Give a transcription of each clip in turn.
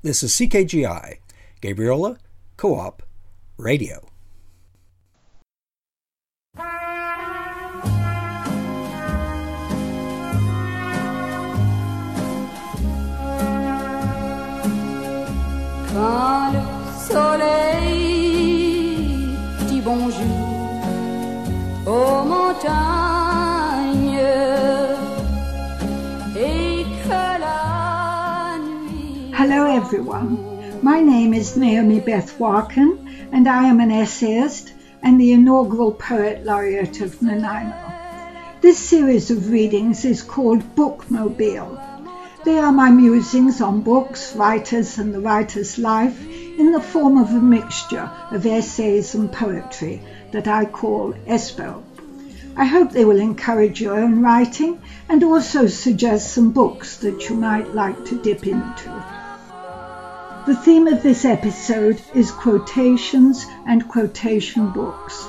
This is CKGI, Gabriola Co-op Radio. Quand le soleil dit bonjour aux montagnes et que la nuit... Hello everyone, my name is Naomi Beth Warken and I am an essayist and the inaugural Poet Laureate of Nanaimo. This series of readings is called Bookmobile. They are my musings on books, writers and the writer's life in the form of a mixture of essays and poetry that I call Espo. I hope they will encourage your own writing and also suggest some books that you might like to dip into. The theme of this episode is quotations and quotation books.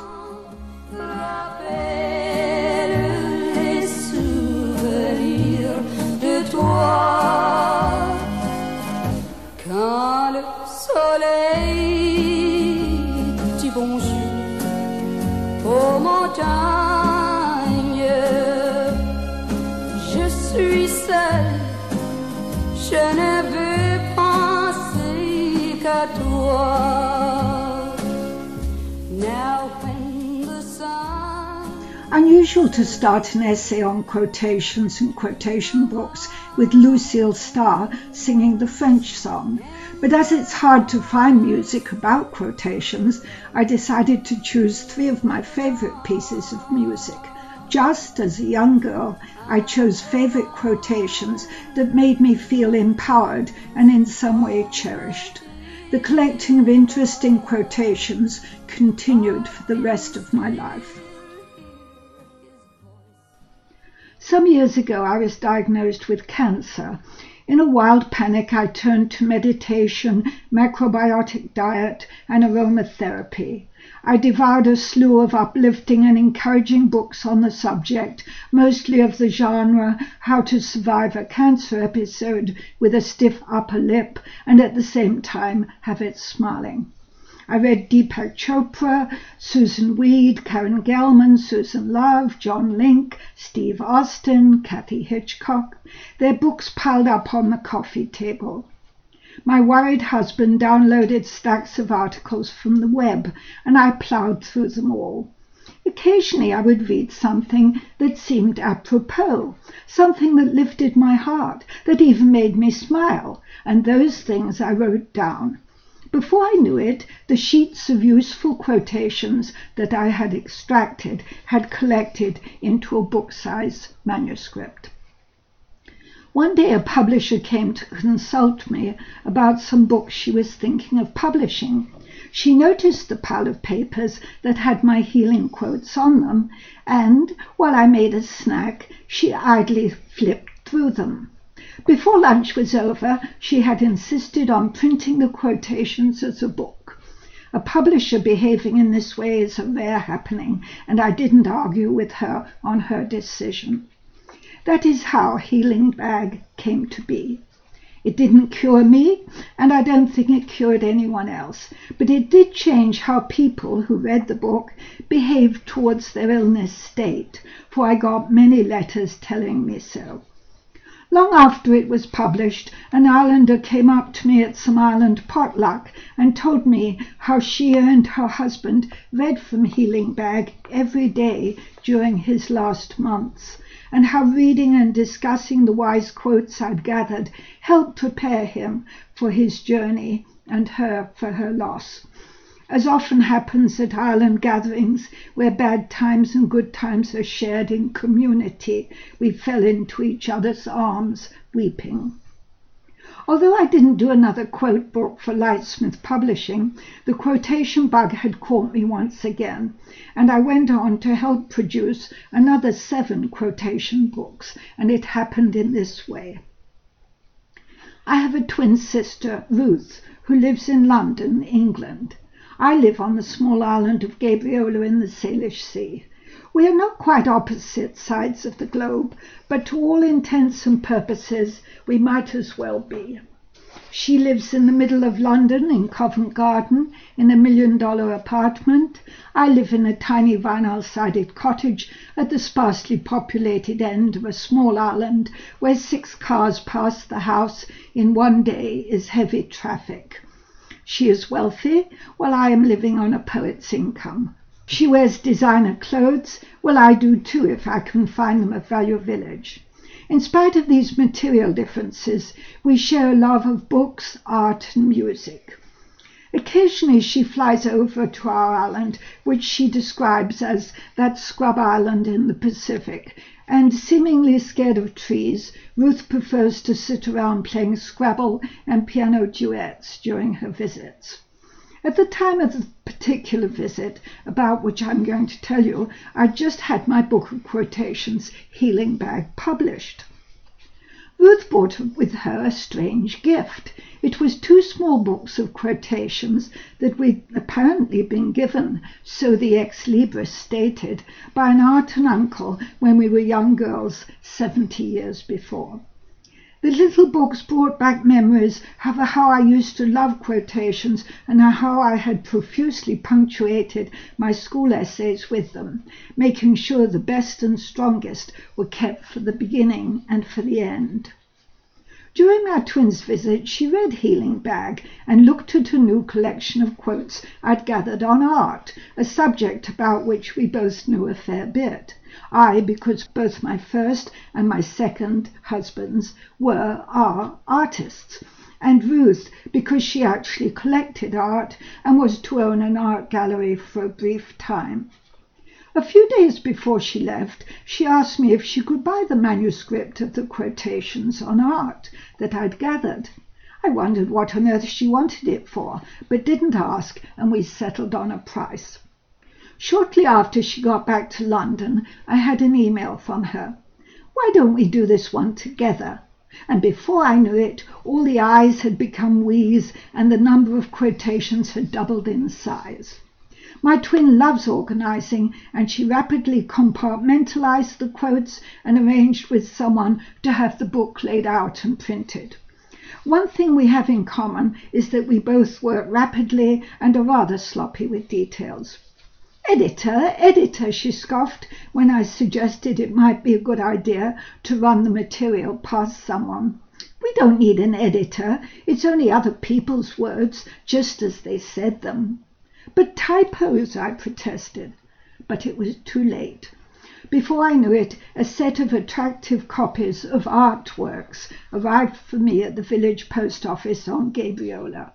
Quand le soleil dit bonjour aux montagnes, je suis seule, je ne veux penser qu'à toi. Now when the sun... Unusual to start an essay on quotations and quotation books with Lucille Starr singing the French song, but as it's hard to find music about quotations, I decided to choose 3 of my favorite pieces of music. Just as a young girl, I chose favorite quotations that made me feel empowered and in some way cherished. The collecting of interesting quotations continued for the rest of my life. Some years ago, I was diagnosed with cancer. In a wild panic, I turned to meditation, macrobiotic diet, and aromatherapy. I devoured a slew of uplifting and encouraging books on the subject, mostly of the genre How to Survive a Cancer Episode with a Stiff Upper Lip and at the same time have it smiling. I read Deepak Chopra, Susan Weed, Karen Gelman, Susan Love, John Link, Steve Austin, Kathy Hitchcock. Their books piled up on the coffee table. My worried husband downloaded stacks of articles from the web, and I ploughed through them all. Occasionally I would read something that seemed apropos, something that lifted my heart, that even made me smile, and those things I wrote down. Before I knew it, the sheets of useful quotations that I had extracted had collected into a book-size manuscript. One day a publisher came to consult me about some books she was thinking of publishing. She noticed the pile of papers that had my healing quotes on them, and, while I made a snack, she idly flipped through them. Before lunch was over, she had insisted on printing the quotations as a book. A publisher behaving in this way is a rare happening, and I didn't argue with her on her decision. That is how Healing Bag came to be. It didn't cure me, and I don't think it cured anyone else, but it did change how people who read the book behaved towards their illness state, for I got many letters telling me so. Long after it was published, an islander came up to me at some island potluck and told me how she and her husband read from Healing Bag every day during his last months, and how reading and discussing the wise quotes I'd gathered helped prepare him for his journey and her for her loss. As often happens at island gatherings where bad times and good times are shared in community, we fell into each other's arms, weeping. Although I didn't do another quote book for Lightsmith Publishing, the quotation bug had caught me once again, and I went on to help produce another 7 quotation books, and it happened in this way. I have a twin sister, Ruth, who lives in London, England. I live on the small island of Gabriola in the Salish Sea. We are not quite opposite sides of the globe, but to all intents and purposes we might as well be. She lives in the middle of London in Covent Garden in a $1 million apartment. I live in a tiny vinyl-sided cottage at the sparsely populated end of a small island where 6 cars pass the house in one day is heavy traffic. She is wealthy, while I am living on a poet's income. She wears designer clothes. Well, I do too if I can find them at Value Village. In spite of these material differences, we share a love of books, art and music. Occasionally she flies over to our island, which she describes as that scrub island in the Pacific, and seemingly scared of trees, Ruth prefers to sit around playing Scrabble and piano duets during her visits. At the time of the particular visit, about which I'm going to tell you, I'd just had my book of quotations, Healing Bag, published. Ruth brought with her a strange gift. It was 2 small books of quotations that we'd apparently been given, so the ex libris stated, by an aunt and uncle when we were young girls 70 years before. The little books brought back memories of how I used to love quotations and how I had profusely punctuated my school essays with them, making sure the best and strongest were kept for the beginning and for the end. During our twins' visit, she read Healing Bag and looked at a new collection of quotes I'd gathered on art, a subject about which we both knew a fair bit. I, because both my first and my second husbands are artists, and Ruth, because she actually collected art and was to own an art gallery for a brief time. A few days before she left, she asked me if she could buy the manuscript of the quotations on art that I'd gathered. I wondered what on earth she wanted it for, but didn't ask, and we settled on a price. Shortly after she got back to London, I had an email from her. "Why don't we do this one together?" And before I knew it, all the I's had become we's, and the number of quotations had doubled in size. My twin loves organizing, and she rapidly compartmentalized the quotes and arranged with someone to have the book laid out and printed. One thing we have in common is that we both work rapidly and are rather sloppy with details. Editor, she scoffed when I suggested it might be a good idea to run the material past someone. "We don't need an editor. It's only other people's words, just as they said them." "But typos," I protested. But it was too late. Before I knew it, a set of attractive copies of artworks arrived for me at the village post office on Gabriola.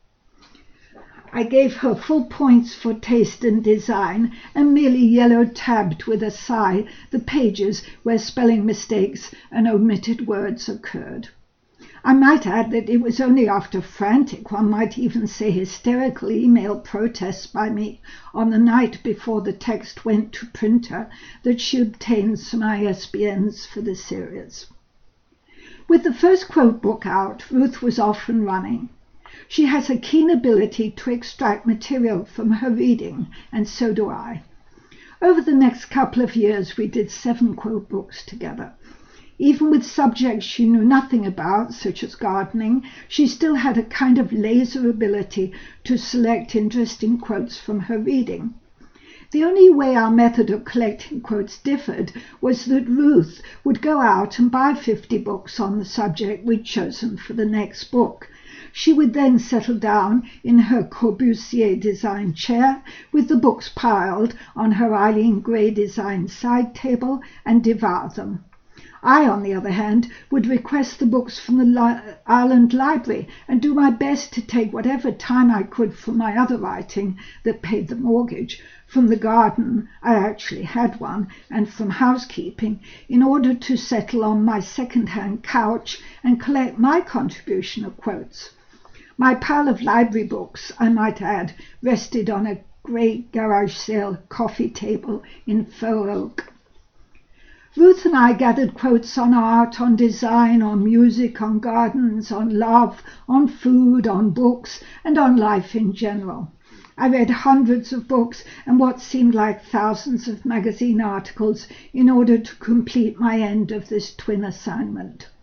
I gave her full points for taste and design and merely yellow-tabbed with a sigh the pages where spelling mistakes and omitted words occurred. I might add that it was only after frantic, one might even say hysterical email protests by me on the night before the text went to printer that she obtained some ISBNs for the series. With the first quote book out, Ruth was off and running. She has a keen ability to extract material from her reading, and so do I. Over the next couple of years, we did 7 quote books together. Even with subjects she knew nothing about, such as gardening, she still had a kind of laser ability to select interesting quotes from her reading. The only way our method of collecting quotes differed was that Ruth would go out and buy 50 books on the subject we'd chosen for the next book. She would then settle down in her Corbusier-designed chair with the books piled on her Eileen Gray-designed side table and devour them. I, on the other hand, would request the books from the Island Library and do my best to take whatever time I could from my other writing that paid the mortgage, from the garden, I actually had one, and from housekeeping, in order to settle on my second-hand couch and collect my contribution of quotes. My pile of library books, I might add, rested on a great garage sale coffee table in faux oak. Ruth and I gathered quotes on art, on design, on music, on gardens, on love, on food, on books, and on life in general. I read hundreds of books and what seemed like thousands of magazine articles in order to complete my end of this twin assignment.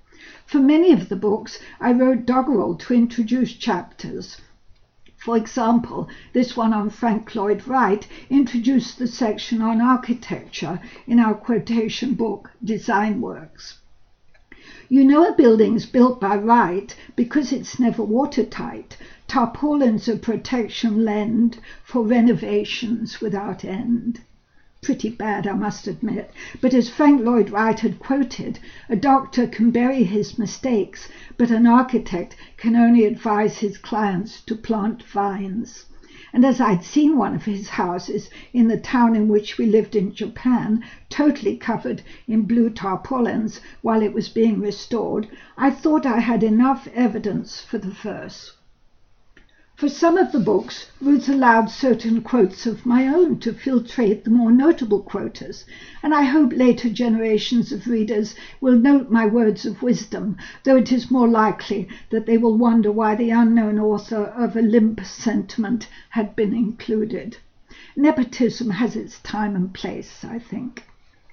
For many of the books, I wrote doggerel to introduce chapters. For example, this one on Frank Lloyd Wright introduced the section on architecture in our quotation book, Design Works. You know a building's built by Wright because it's never watertight. Tarpaulins of protection lend for renovations without end. Pretty bad, I must admit, but as Frank Lloyd Wright had quoted, a doctor can bury his mistakes, but an architect can only advise his clients to plant vines. And as I'd seen one of his houses in the town in which we lived in Japan, totally covered in blue tarpaulins while it was being restored, I thought I had enough evidence for the verse. For some of the books, Ruth allowed certain quotes of my own to filtrate the more notable quoters, and I hope later generations of readers will note my words of wisdom, though it is more likely that they will wonder why the unknown author of A Limp Sentiment had been included. Nepotism has its time and place, I think.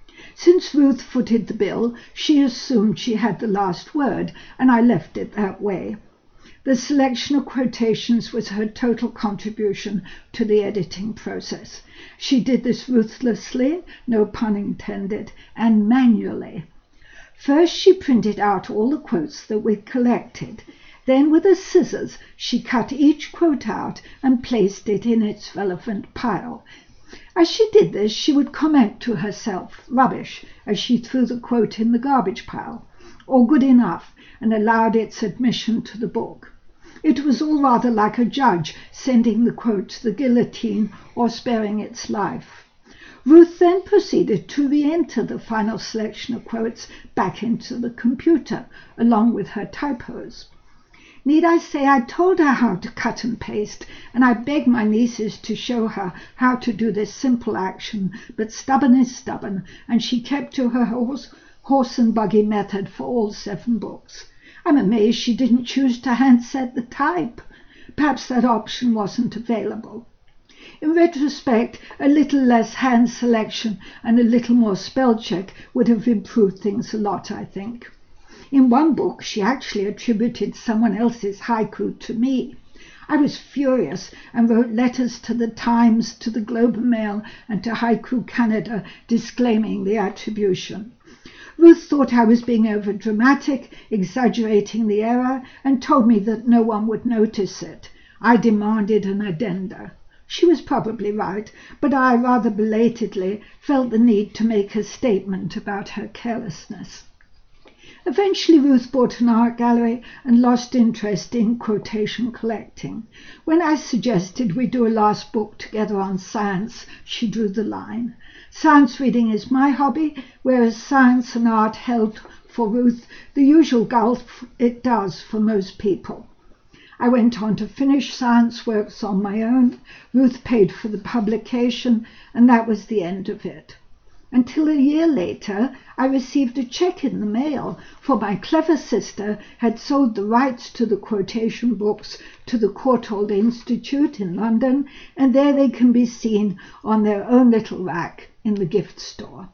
Since Ruth footed the bill, she assumed she had the last word, and I left it that way. The selection of quotations was her total contribution to the editing process. She did this ruthlessly, no pun intended, and manually. First, she printed out all the quotes that we'd collected. Then, with her scissors, she cut each quote out and placed it in its relevant pile. As she did this, she would comment to herself, rubbish, as she threw the quote in the garbage pile, or good enough, and allowed its admission to the book. It was all rather like a judge sending the quote to the guillotine or sparing its life. Ruth then proceeded to re-enter the final selection of quotes back into the computer, along with her typos. Need I say I told her how to cut and paste, and I begged my nieces to show her how to do this simple action, but stubborn is stubborn, and she kept to her horse and buggy method for all 7 books. I'm amazed she didn't choose to handset the type. Perhaps that option wasn't available. In retrospect, a little less hand selection and a little more spell check would have improved things a lot, I think. In one book, she actually attributed someone else's haiku to me. I was furious and wrote letters to the Times, to the Globe and Mail, and to Haiku Canada disclaiming the attribution. Ruth thought I was being overdramatic, exaggerating the error, and told me that no one would notice it. I demanded an addenda. She was probably right, but I rather belatedly felt the need to make a statement about her carelessness. Eventually Ruth bought an art gallery and lost interest in quotation collecting. When I suggested we do a last book together on science, she drew the line. Science reading is my hobby, whereas science and art held for Ruth the usual gulf it does for most people. I went on to finish science works on my own. Ruth paid for the publication, and that was the end of it. Until a year later, I received a check in the mail, for my clever sister had sold the rights to the quotation books to the Courtauld Institute in London, and there they can be seen on their own little rack in the gift store.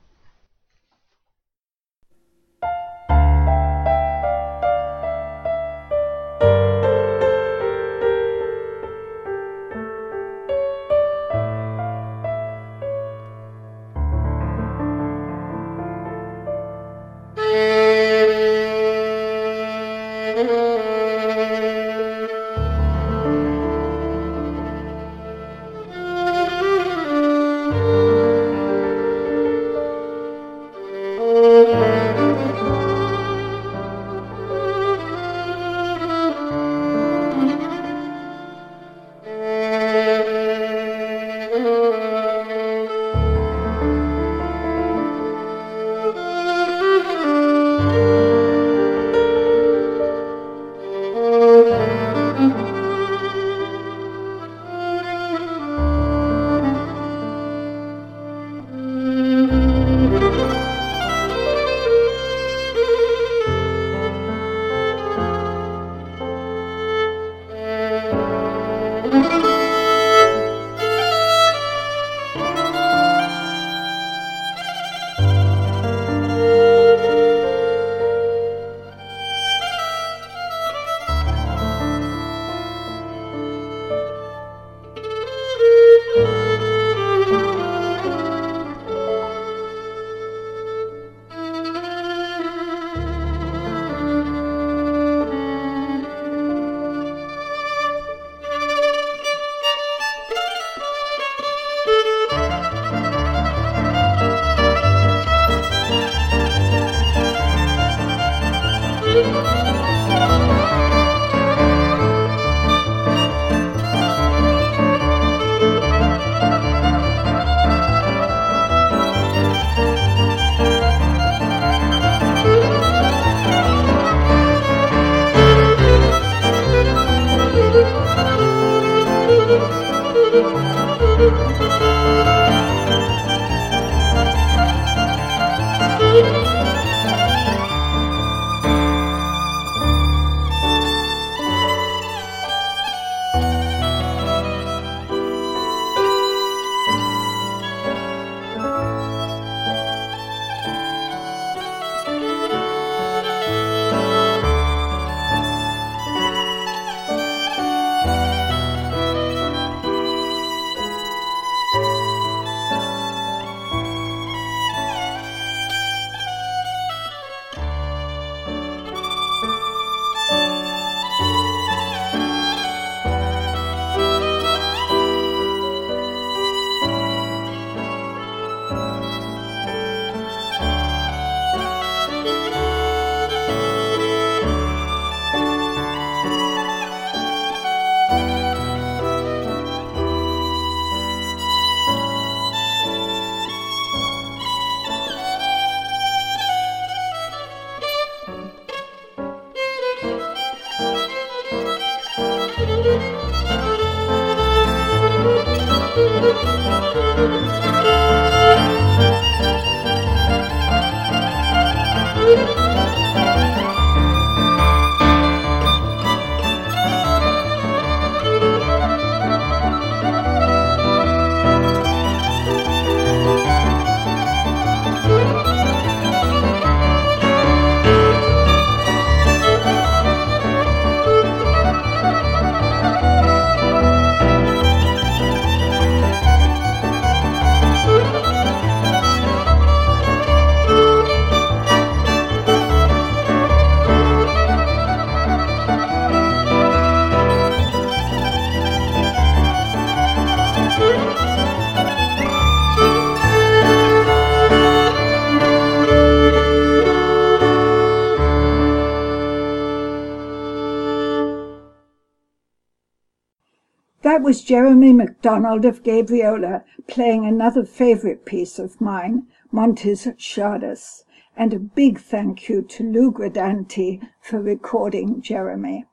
That was Jeremy MacDonald of Gabriola playing another favourite piece of mine, Montes Shadus, and a big thank you to Lou Gradanti for recording Jeremy.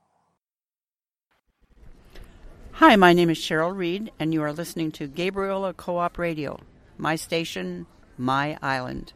Hi, my name is Cheryl Reed, and you are listening to Gabriola Co-op Radio, my station, my island.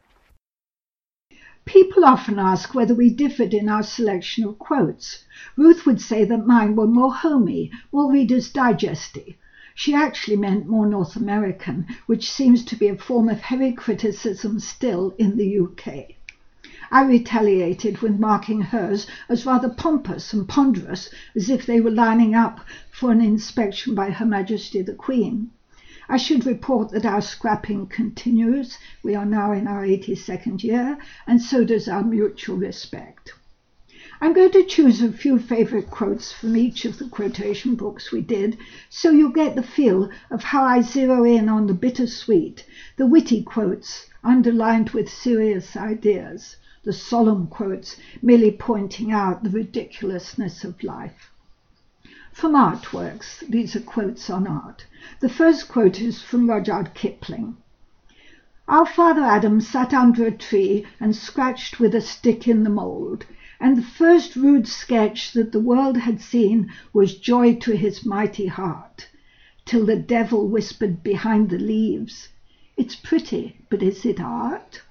People often ask whether we differed in our selection of quotes. Ruth would say that mine were more homey, more Reader's Digest-y. She actually meant more North American, which seems to be a form of heavy criticism still in the UK. I retaliated with marking hers as rather pompous and ponderous, as if they were lining up for an inspection by Her Majesty the Queen. I should report that our scrapping continues. We are now in our 82nd year, and so does our mutual respect. I'm going to choose a few favourite quotes from each of the quotation books we did, so you'll get the feel of how I zero in on the bittersweet, the witty quotes underlined with serious ideas, the solemn quotes merely pointing out the ridiculousness of life. From artworks, these are quotes on art. The first quote is from Rudyard Kipling. Our father Adam sat under a tree and scratched with a stick in the mould, and the first rude sketch that the world had seen was joy to his mighty heart, till the devil whispered behind the leaves, "It's pretty, but is it art?"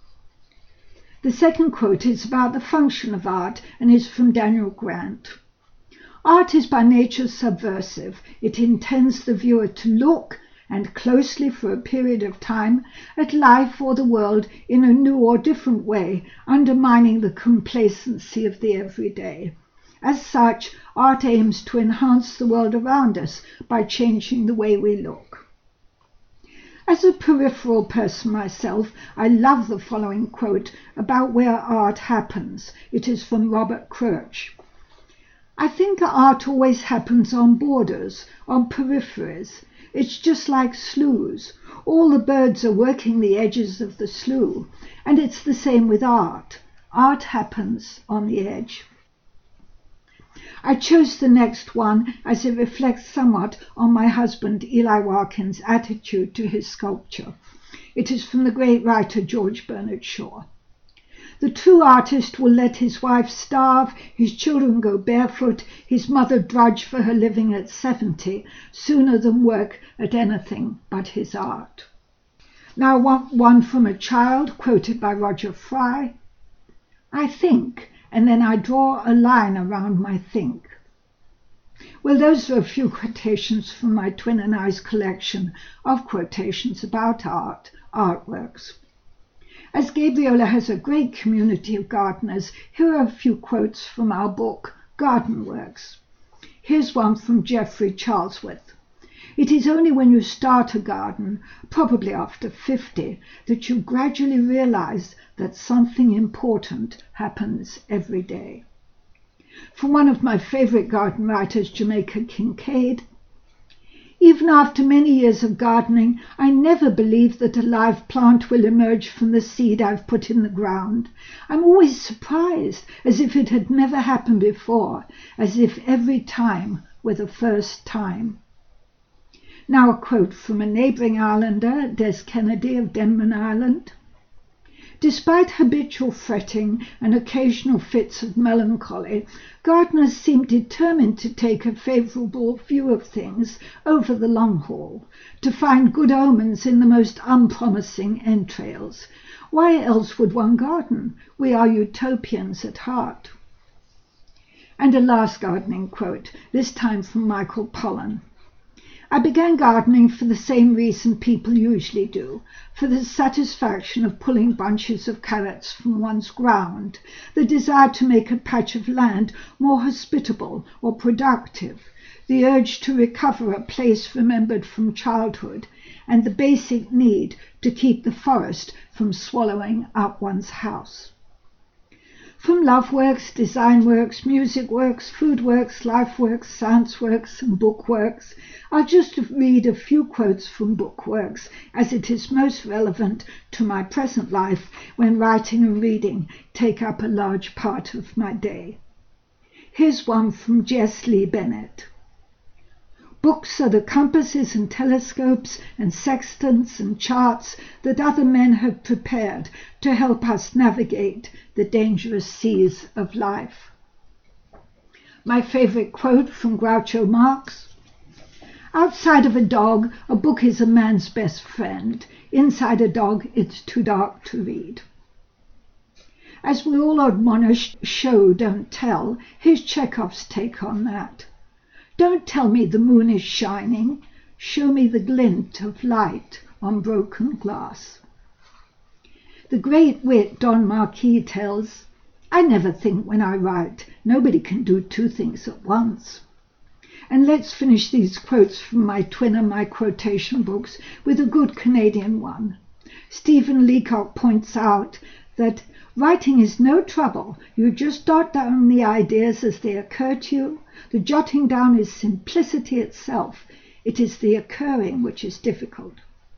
The second quote is about the function of art and is from Daniel Grant. Art is by nature subversive. It intends the viewer to look, and closely for a period of time, at life or the world in a new or different way, undermining the complacency of the everyday. As such, art aims to enhance the world around us by changing the way we look. As a peripheral person myself, I love the following quote about where art happens. It is from Robert Crouch. I think art always happens on borders, on peripheries. It's just like sloughs. All the birds are working the edges of the slough, and it's the same with art. Art happens on the edge. I chose the next one as it reflects somewhat on my husband Eli Warkin's attitude to his sculpture. It is from the great writer George Bernard Shaw. The true artist will let his wife starve, his children go barefoot, his mother drudge for her living at 70, sooner than work at anything but his art. Now one from a child, quoted by Roger Fry. I think, and then I draw a line around my think. Well, those are a few quotations from my Twin and I's collection of quotations about art, artworks. As Gabriola has a great community of gardeners, here are a few quotes from our book, Garden Works. Here's one from Geoffrey Charlesworth. It is only when you start a garden, probably after 50, that you gradually realize that something important happens every day. From one of my favorite garden writers, Jamaica Kincaid, even after many years of gardening, I never believe that a live plant will emerge from the seed I've put in the ground. I'm always surprised, as if it had never happened before, as if every time were the first time. Now a quote from a neighbouring islander, Des Kennedy of Denman Island. Despite habitual fretting and occasional fits of melancholy, gardeners seem determined to take a favourable view of things over the long haul, to find good omens in the most unpromising entrails. Why else would one garden? We are utopians at heart. And a last gardening quote, this time from Michael Pollan. I began gardening for the same reason people usually do, for the satisfaction of pulling bunches of carrots from one's ground, the desire to make a patch of land more hospitable or productive, the urge to recover a place remembered from childhood, and the basic need to keep the forest from swallowing up one's house. From love works, design works, music works, food works, life works, science works, and book works, I'll just read a few quotes from book works, as it is most relevant to my present life when writing and reading take up a large part of my day. Here's one from Jess Lee Bennett. Books are the compasses and telescopes and sextants and charts that other men have prepared to help us navigate the dangerous seas of life. My favorite quote from Groucho Marx. Outside of a dog, a book is a man's best friend. Inside a dog, it's too dark to read. As we all admonish, show, don't tell, here's Chekhov's take on that. Don't tell me the moon is shining. Show me the glint of light on broken glass. The great wit Don Marquis tells, I never think when I write. Nobody can do two things at once. And let's finish these quotes from my twin and my quotation books with a good Canadian one. Stephen Leacock points out that writing is no trouble. You just jot down the ideas as they occur to you. The jotting down is simplicity itself. It is the occurring which is difficult.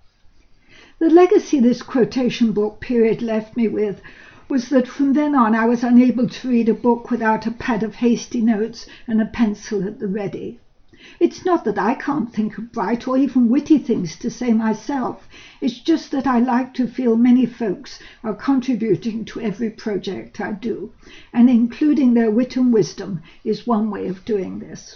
The legacy this quotation book period left me with was that from then on I was unable to read a book without a pad of hasty notes and a pencil at the ready. It's not that I can't think of bright or even witty things to say myself. It's just that I like to feel many folks are contributing to every project I do, and including their wit and wisdom is one way of doing this.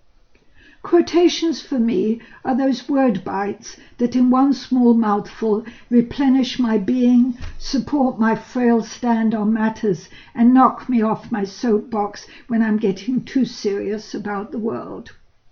Quotations for me are those word bites that in one small mouthful replenish my being, support my frail stand on matters, and knock me off my soapbox when I'm getting too serious about the world.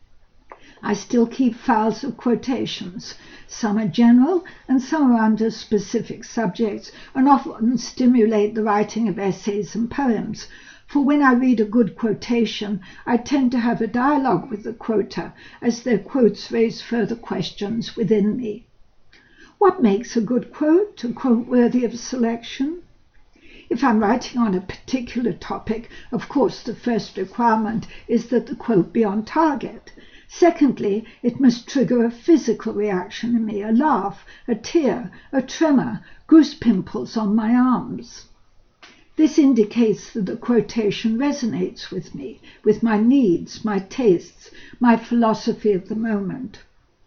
I still keep files of quotations. Some are general and some are under specific subjects and often stimulate the writing of essays and poems. For when I read a good quotation, I tend to have a dialogue with the quoter as their quotes raise further questions within me. What makes a good quote, a quote worthy of selection? If I'm writing on a particular topic, of course the first requirement is that the quote be on target. Secondly, it must trigger a physical reaction in me, a laugh, a tear, a tremor, goose pimples on my arms. This indicates that the quotation resonates with me, with my needs, my tastes, my philosophy of the moment.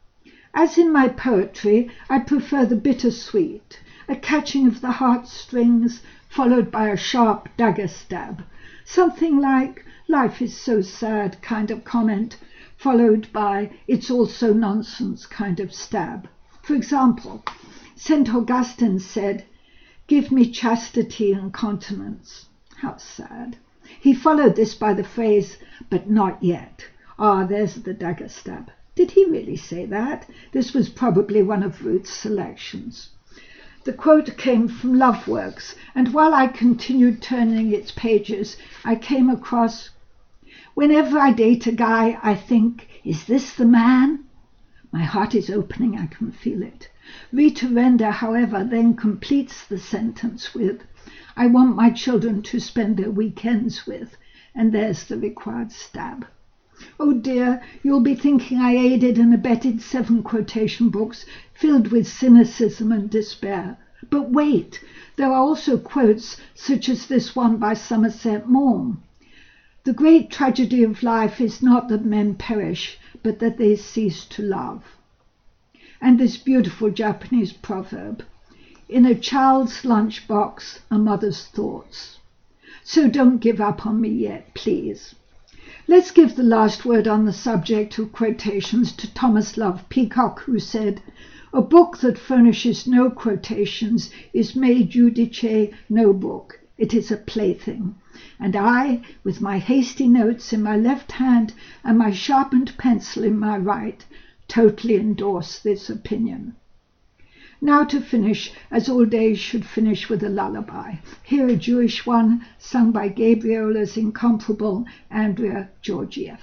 As in my poetry, I prefer the bittersweet, a catching of the heartstrings followed by a sharp dagger stab, something like "life is so sad" kind of comment, followed by "it's all so nonsense" kind of stab. For example, St. Augustine said, "Give me chastity and continence." How sad. He followed this by the phrase, "but not yet." Ah, there's the dagger stab. Did he really say that? This was probably one of Ruth's selections. The quote came from Love Works, and while I continued turning its pages, I came across, "Whenever I date a guy, I think, is this the man?" My heart is opening, I can feel it. Rita Render, however, then completes the sentence with, "I want my children to spend their weekends with," and there's the required stab. Oh dear, you'll be thinking I aided and abetted 7 quotation books filled with cynicism and despair. But wait, there are also quotes such as this one by Somerset Maugham. "The great tragedy of life is not that men perish, but that they cease to love." And this beautiful Japanese proverb, In a child's lunchbox, a mother's thoughts. So don't give up on me yet, please. Let's give the last word on the subject of quotations to Thomas Love Peacock, who said, "A book that furnishes no quotations is me judice no book. It is a plaything." And I, with my hasty notes in my left hand and my sharpened pencil in my right, totally endorse this opinion. Now to finish, as all days should finish, with a lullaby. Here a Jewish one, sung by Gabriola's incomparable Andrea Georgiev.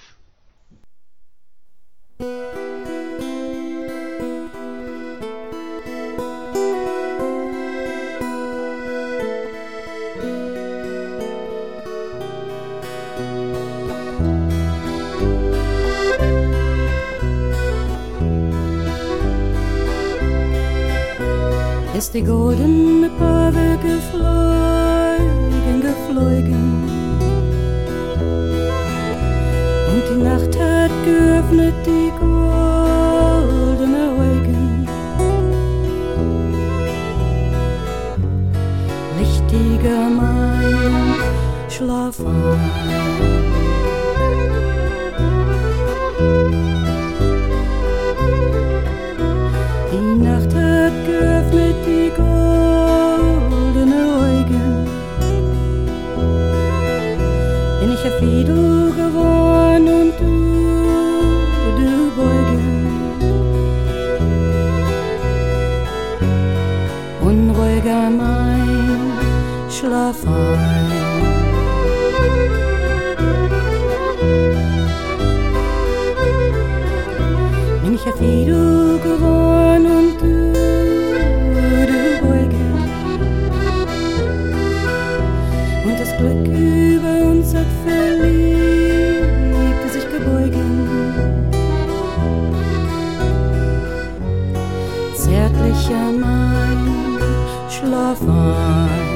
Ist die goldene Pave geflogen, geflogen. Und die Nacht hat geöffnet die goldene Augen. Lichtiger mein Schlaf ein. Die Nacht hat geöffnet die goldene Augen. Bin ich auf wie du geworden und du beugen. Unruhiger mein Schlaf ein. Bin ich auf wie du geworden und du beugen. Und das Glück über uns hat verliebt, sich gebeugen. Zärtlicher mein Schlaf ein.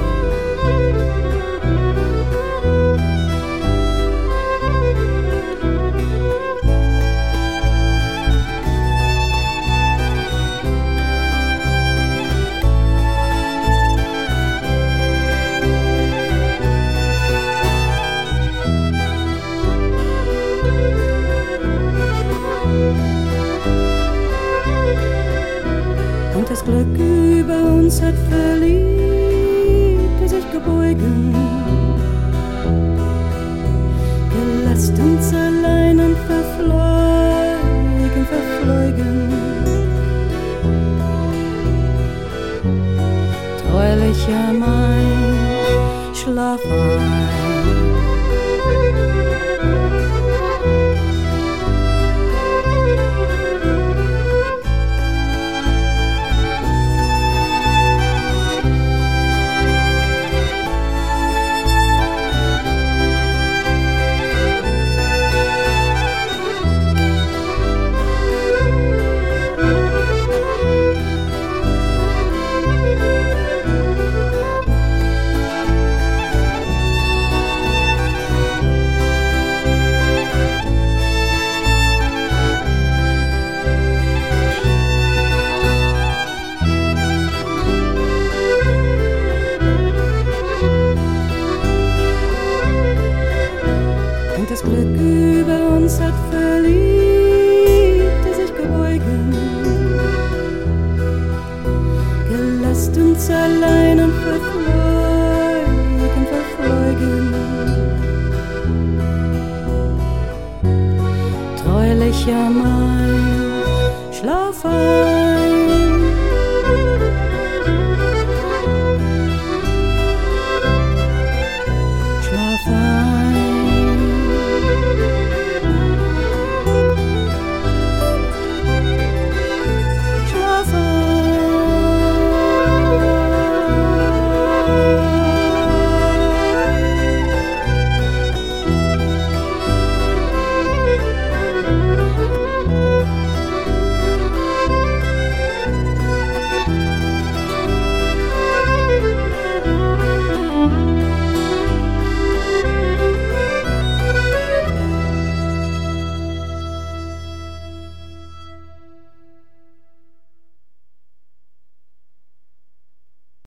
Das Glück über uns hat verliebt, sich gebeugen. Gelasst uns allein und verflogen, verflogen. Treulicher mein Schlaf ein. Das Glück über uns hat verliebt, sich gebeugen. Gelasst uns allein und verflogen, verflogen. Treulicher mein Schlaf ein. Schlaf ein.